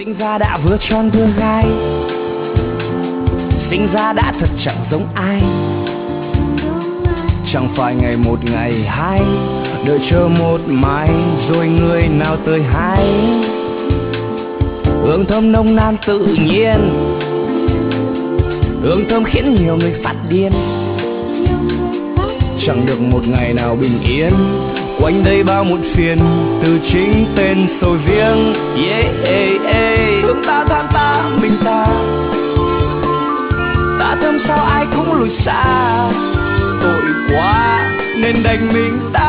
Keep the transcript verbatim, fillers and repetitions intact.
Sinh ra đã vừa tròn vừa gai, sinh ra đã thật chẳng giống ai. Chẳng phải ngày một ngày hai, đợi chờ một mai rồi người nào tới hai. Hương thơm nồng nàn tự nhiên, hương thơm khiến nhiều người phát điên. Chẳng được một ngày nào bình yên, quanh đây bao muộn phiền từ chính tên sầu riêng. Yeah, yeah, yeah. Hương ta than ta mình ta, ta thơm sao ai cũng lùi xa. Tội quá nên đành mình ta